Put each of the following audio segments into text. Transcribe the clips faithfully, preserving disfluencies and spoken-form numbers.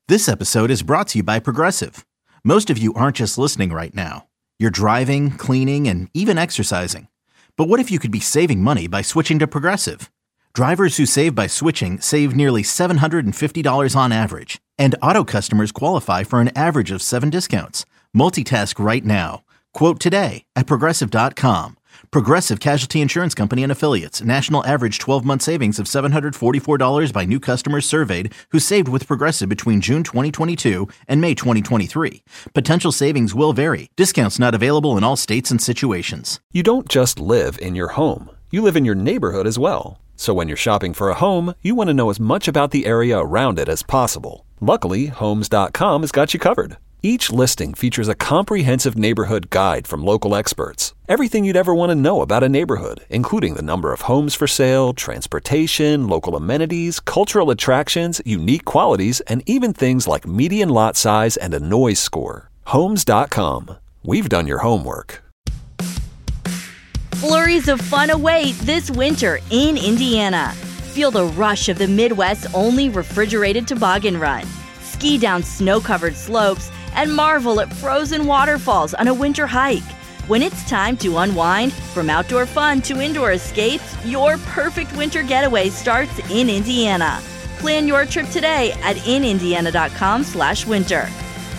This episode is brought to you by Progressive. Most of you aren't just listening right now. You're driving, cleaning, and even exercising. But what if you could be saving money by switching to Progressive? Drivers who save by switching save nearly seven hundred fifty dollars on average. And auto customers qualify for an average of seven discounts. Multitask right now. Quote today at Progressive dot com. Progressive Casualty Insurance Company and Affiliates. National average twelve-month savings of seven hundred forty-four dollars by new customers surveyed who saved with Progressive between June twenty twenty-two and May twenty twenty-three. Potential savings will vary. Discounts not available in all states and situations. You don't just live in your home. You live in your neighborhood as well. So when you're shopping for a home, you want to know as much about the area around it as possible. Luckily, Homes dot com has got you covered. Each listing features a comprehensive neighborhood guide from local experts. Everything you'd ever want to know about a neighborhood, including the number of homes for sale, transportation, local amenities, cultural attractions, unique qualities, and even things like median lot size and a noise score. Homes dot com. We've done your homework. Flurries of fun await this winter in Indiana. Feel the rush of the Midwest's only refrigerated toboggan run. Ski down snow-covered slopes and marvel at frozen waterfalls on a winter hike. When it's time to unwind, from outdoor fun to indoor escapes, your perfect winter getaway starts in Indiana. Plan your trip today at in indiana dot com slash winter.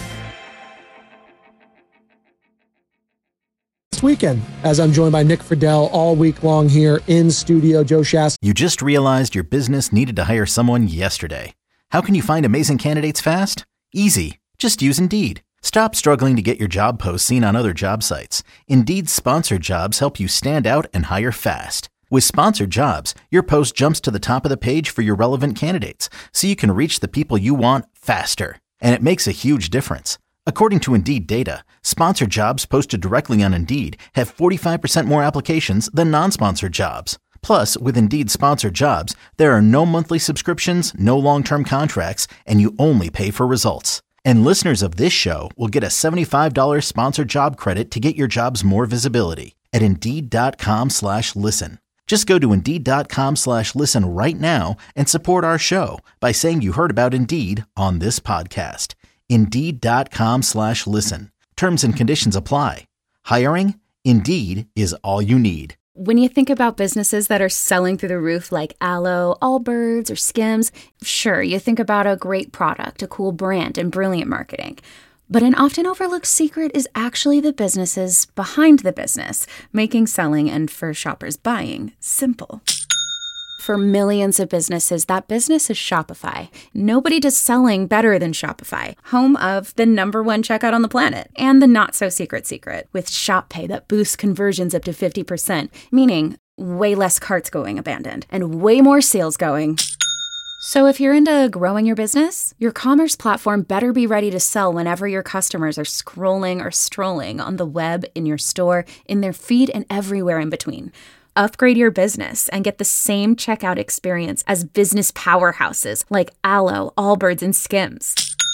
This weekend, as I'm joined by Nick Friedel all week long here in studio, Joe Shasta. You just realized your business needed to hire someone yesterday. How can you find amazing candidates fast? Easy. Just use Indeed. Stop struggling to get your job posts seen on other job sites. Indeed's sponsored jobs help you stand out and hire fast. With sponsored jobs, your post jumps to the top of the page for your relevant candidates, so you can reach the people you want faster. And it makes a huge difference. According to Indeed data, sponsored jobs posted directly on Indeed have forty-five percent more applications than non-sponsored jobs. Plus, with Indeed sponsored jobs, there are no monthly subscriptions, no long-term contracts, and you only pay for results. And listeners of this show will get a seventy-five dollars sponsored job credit to get your jobs more visibility at Indeed dot com slash listen. Just go to Indeed dot com slash listen right now and support our show by saying you heard about Indeed on this podcast. Indeed dot com slash listen. Terms and conditions apply. Hiring? Indeed is all you need. When you think about businesses that are selling through the roof like Aloe, Allbirds, or Skims, sure, you think about a great product, a cool brand, and brilliant marketing. But an often overlooked secret is actually the businesses behind the business, making selling and, for shoppers, buying simple. For millions of businesses, that business is Shopify. Nobody does selling better than Shopify, home of the number one checkout on the planet and the not-so-secret secret with Shop Pay that boosts conversions up to fifty percent, meaning way less carts going abandoned and way more sales going. So if you're into growing your business, your commerce platform better be ready to sell whenever your customers are scrolling or strolling on the web, in your store, in their feed, and everywhere in between. Upgrade your business and get the same checkout experience as business powerhouses like Aloe, Allbirds, and Skims.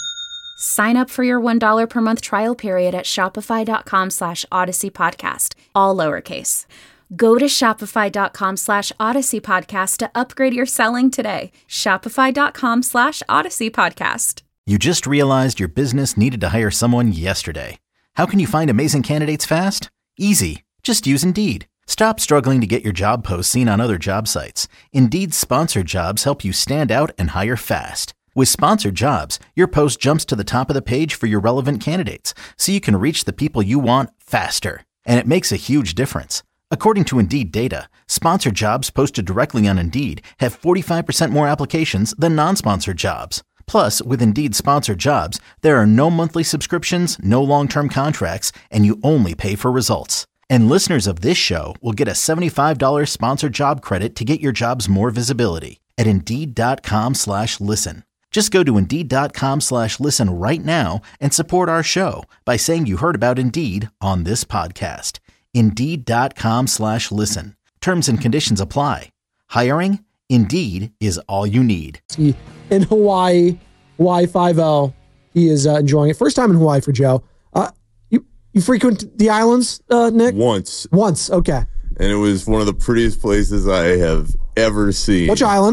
Sign up for your one dollar per month trial period at shopify dot com slash odyssey podcast, all lowercase. Go to shopify dot com slash odyssey podcast to upgrade your selling today. shopify dot com slash odyssey podcast. You just realized your business needed to hire someone yesterday. How can you find amazing candidates fast? Easy. Just use Indeed. Stop struggling to get your job posts seen on other job sites. Indeed's sponsored jobs help you stand out and hire fast. With sponsored jobs, your post jumps to the top of the page for your relevant candidates, so you can reach the people you want faster. And it makes a huge difference. According to Indeed data, sponsored jobs posted directly on Indeed have forty-five percent more applications than non-sponsored jobs. Plus, with Indeed sponsored jobs, there are no monthly subscriptions, no long-term contracts, and you only pay for results. And listeners of this show will get a seventy-five dollars sponsored job credit to get your jobs more visibility at Indeed dot com slash listen. Just go to Indeed dot com slash listen right now and support our show by saying you heard about Indeed on this podcast. Indeed dot com slash listen. Terms and conditions apply. Hiring? Indeed is all you need. In Hawaii, Hawaii Five-O, he is uh, enjoying it. First time in Hawaii for Joe. Uh, you you frequent the islands, uh, Nick? Once. Once, okay. And it was one of the prettiest places I have ever seen. Which island?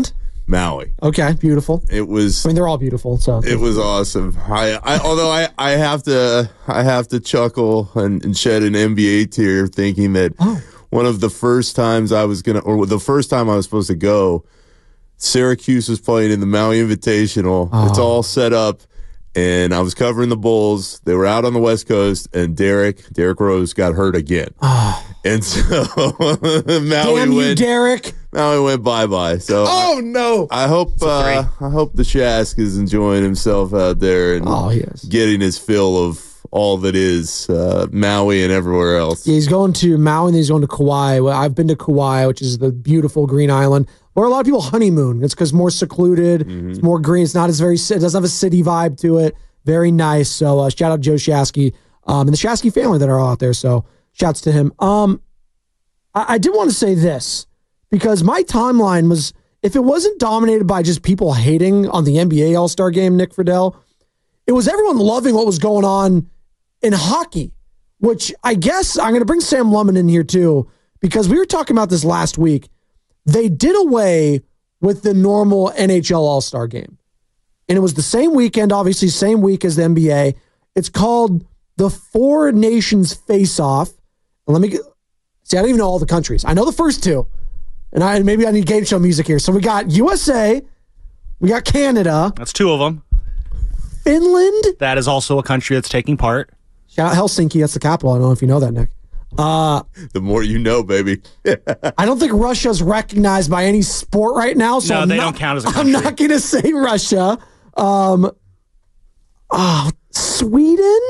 Maui. Okay, beautiful. It was. I mean, they're all beautiful. So it was awesome. I, I although I, I have to I have to chuckle and, and shed an N B A tear thinking that oh. one of the first times I was gonna, or the first time I was supposed to go, Syracuse was playing in the Maui Invitational. Oh. It's all set up, and I was covering the Bulls. They were out on the West Coast, and Derek Derek Rose got hurt again. Oh. And so Maui Damn you, went, Derek. Maui went bye bye. So oh I, no! I hope uh, I hope the Shask is enjoying himself out there and oh, he is. getting his fill of all that is uh, Maui and everywhere else. Yeah, he's going to Maui and he's going to Kauai. Well, I've been to Kauai, which is the beautiful green island where a lot of people honeymoon. It's because more secluded, mm-hmm. it's more green. It's not as very. It doesn't have a city vibe to it. Very nice. So uh, shout out Joe Shasky um, and the Shasky family that are all out there. So. Shouts to him. Um, I, I did want to say this because my timeline was, if it wasn't dominated by just people hating on the N B A All-Star Game, Nick Friedel, it was everyone loving what was going on in hockey, which I guess I'm going to bring Sam Lumen in here too, because we were talking about this last week. They did away with the normal N H L All-Star Game. And it was the same weekend, obviously, same week as the N B A. It's called the Four Nations Face-Off. Let me get, see, I don't even know all the countries. I know the first two. And I maybe I need game show music here. So we got U S A, we got Canada. That's two of them. Finland. That is also a country that's taking part. Shout out Helsinki, that's the capital. I don't know if you know that, Nick. Uh, the more you know, baby. I don't think Russia's recognized by any sport right now. So no, I'm they not, don't count as a country. I'm not going to say Russia. Um, oh, Sweden?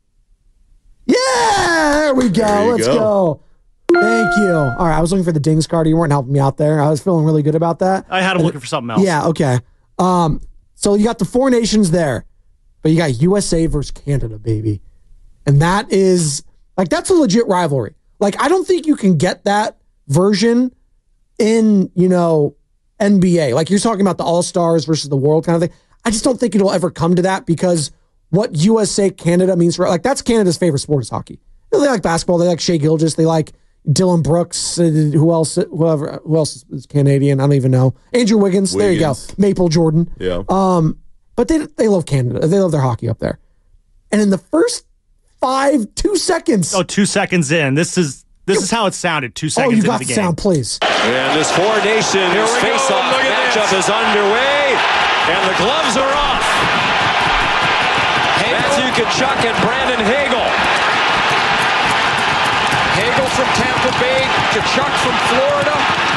Yeah, there we go. There Let's go. go. Thank you. All right, I was looking for the dings card. You weren't helping me out there. I was feeling really good about that. I had him looking for something else. Yeah, okay. Um, so you got the four nations there, but you got U S A versus Canada, baby. And that is, like, that's a legit rivalry. Like, I don't think you can get that version in, you know, N B A. Like, you're talking about the All-Stars versus the World kind of thing. I just don't think it'll ever come to that because what U S A Canada means for, like, that's Canada's favorite sport is hockey. They like basketball. They like Shea Gilgeous. They like Dylan Brooks. Uh, who else? Whoever. Who else is Canadian? I don't even know. Andrew Wiggins. Wiggins. There you go. Maple Jordan. Yeah. Um, but they they love Canada. They love their hockey up there. And in the first five, two seconds. Oh, two seconds in. This is this is how it sounded. Two seconds oh, you into got the the game. sound, please. And this Four Nations face-off matchup is underway, and the gloves are off. Matthew Tkachuk and Brandon Hagel. Hagel from Tampa Bay, Tkachuk from Florida.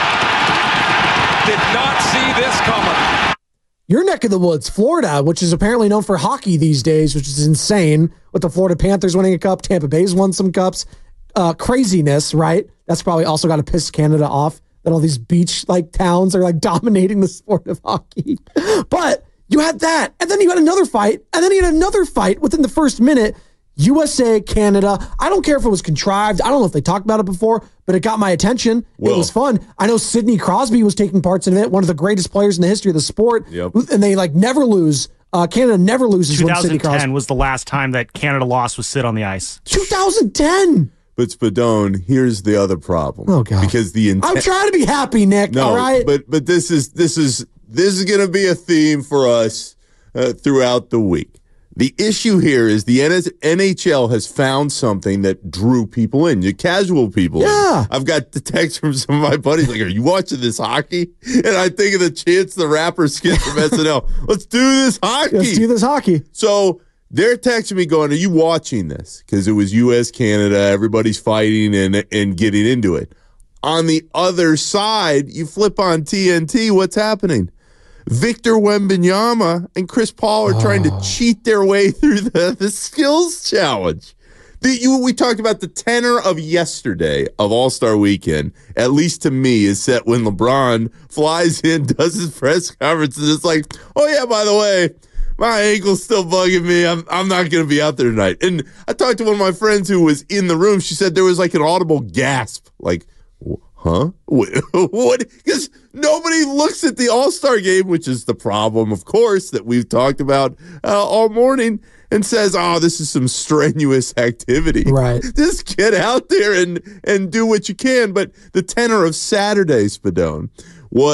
Did not see this coming. Your neck of the woods, Florida, which is apparently known for hockey these days, which is insane, with the Florida Panthers winning a cup. Tampa Bay's won some cups. Uh, craziness, right? That's probably also got to piss Canada off that all these beach-like towns are like dominating the sport of hockey. But you had that, and then you had another fight, and then you had another fight within the first minute. U S A, Canada. I don't care if it was contrived. I don't know if they talked about it before, but it got my attention. Well, it was fun. I know Sidney Crosby was taking parts in it, one of the greatest players in the history of the sport. Yep. And they like never lose. Uh, Canada never loses when Sidney Crosby. twenty ten was the last time that Canada lost with Sid on the ice. twenty ten. But Spadone, here's the other problem. Oh God! Because the intent. I'm trying to be happy, Nick. No, all right. but but this is this is this is going to be a theme for us uh, throughout the week. The issue here is the N H L has found something that drew people in, the casual people. Yeah. In. I've got the text from some of my buddies like, "Are you watching this hockey?" And I think of the Chance the Rapper skit from S N L. Let's do this hockey. Let's do this hockey. So they're texting me going, "Are you watching this?" Because it was U S Canada, everybody's fighting and and getting into it. On the other side, you flip on T N T. What's happening? Victor Wembanyama and Chris Paul are trying oh. to cheat their way through the, the skills challenge. The, you, we talked about the tenor of yesterday of All-Star Weekend, at least to me, is set when LeBron flies in, does his press conference, and it's like, oh yeah, by the way, my ankle's still bugging me. I'm I'm not going to be out there tonight. And I talked to one of my friends who was in the room. She said there was like an audible gasp, like, huh? What? Because nobody looks at the All-Star game, which is the problem, of course, that we've talked about uh, all morning, and says, oh, this is some strenuous activity. Right. Just get out there and, and do what you can. But the tenor of Saturday, Spadone, was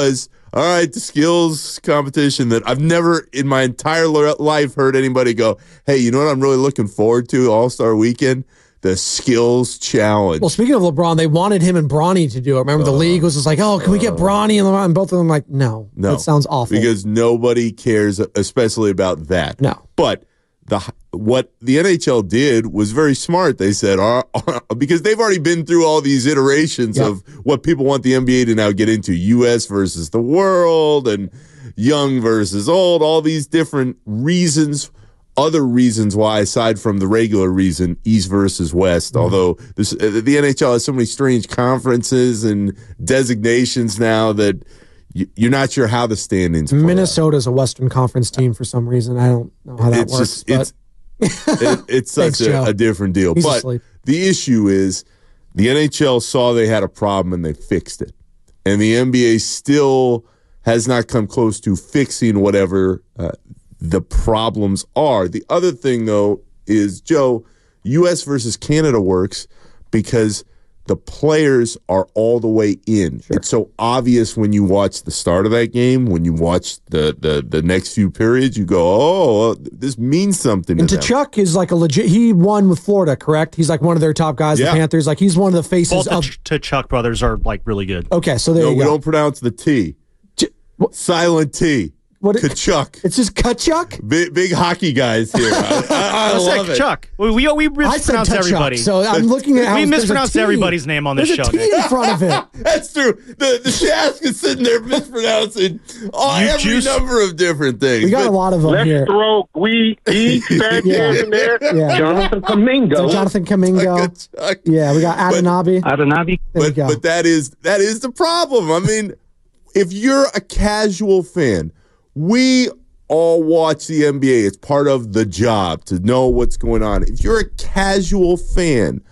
All right, the skills competition that I've never in my entire life heard anybody go, hey, you know what I'm really looking forward to All-Star Weekend? The skills challenge. Well, speaking of LeBron, they wanted him and Bronny to do it. Remember, the uh, league was just like, oh, can we get Bronny and LeBron? And both of them like, no, no, that sounds awful. Because nobody cares, especially about that. No. But the what the N H L did was very smart. They said, uh, because they've already been through all these iterations yep. of what people want the N B A to now get into, U S versus the world and young versus old, all these different reasons, other reasons why, aside from the regular reason, East versus West, mm-hmm. although this, the N H L has so many strange conferences and designations now that you're not sure how the standings play Minnesota's out. A Western Conference team for some reason. I don't know how that it's works. Just, it's it, it's such Thanks, a, a different deal. He's but asleep. The issue is the N H L saw they had a problem and they fixed it. And the N B A still has not come close to fixing whatever uh, the problems are. The other thing, though, is, Joe, U S versus Canada works because the players are all the way in. Sure. It's so obvious when you watch the start of that game, when you watch the the, the next few periods, you go, oh, this means something and to them. Tkachuk is like a legit, he won with Florida, correct? He's like one of their top guys, yeah. the Panthers. Like he's one of the faces Both of... the Tkachuk brothers are like really good. Okay, so there no, you we go. We don't pronounce the T. Ch- Silent T. What it, Tkachuk. It's just Tkachuk? Big, big hockey guys here. I, I, I love it. Tkachuk. We, we, we mispronounce everybody. So I'm looking at how we mispronounce everybody's name on this there's show. There's a T in front of it. That's true. The the Shask is sitting there mispronouncing all, every juice. number of different things. We got but, a lot of them let's here. Let's throw Gui East back yeah. in there. Yeah. Jonathan Kamingo. So Jonathan Kamingo. Yeah, we got Adenabi. Adenabi. But, but that is that is the problem. I mean, if you're a casual fan, we all watch the N B A. It's part of the job to know what's going on. If you're a casual fan,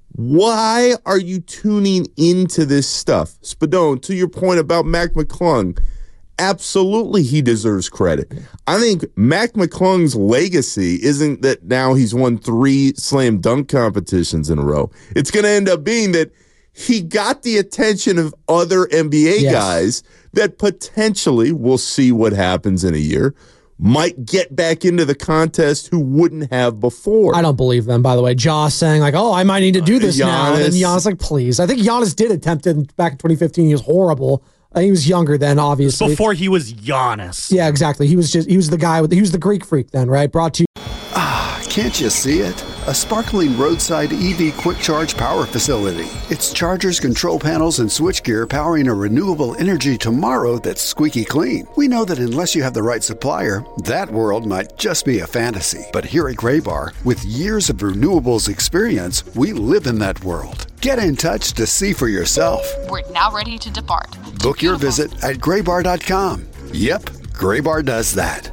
why are you tuning into this stuff? Spadone, to your point about Mac McClung, absolutely he deserves credit. I think Mac McClung's legacy isn't that now he's won three slam dunk competitions in a row. It's going to end up being that he got the attention of other N B A yes. guys that potentially, we'll see what happens in a year, might get back into the contest who wouldn't have before. I don't believe them, by the way. Josh saying, like, oh, I might need to do this uh, now. And then Giannis, like, please. I think Giannis did attempt it back in twenty fifteen. He was horrible. Uh, he was younger then, obviously. Before he was Giannis. Yeah, exactly. He was just, he was the guy, with he was the Greek freak then, right? Brought to you. Ah, can't you see it? A sparkling roadside E V quick charge power facility. It's chargers, control panels, and switchgear powering a renewable energy tomorrow that's squeaky clean. We know that unless you have the right supplier, that world might just be a fantasy. But here at Graybar, with years of renewables experience, we live in that world. Get in touch to see for yourself. We're now ready to depart. Book your visit at graybar dot com. Yep, Graybar does that.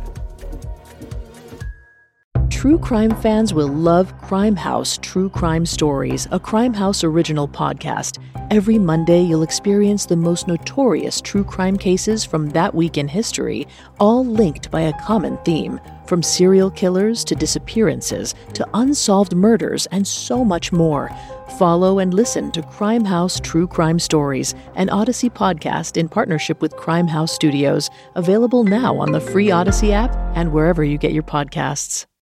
True crime fans will love Crime House True Crime Stories, a Crime House original podcast. Every Monday, you'll experience the most notorious true crime cases from that week in history, all linked by a common theme. From serial killers to disappearances to unsolved murders and so much more. Follow and listen to Crime House True Crime Stories, an Odyssey podcast in partnership with Crime House Studios, available now on the free Odyssey app and wherever you get your podcasts.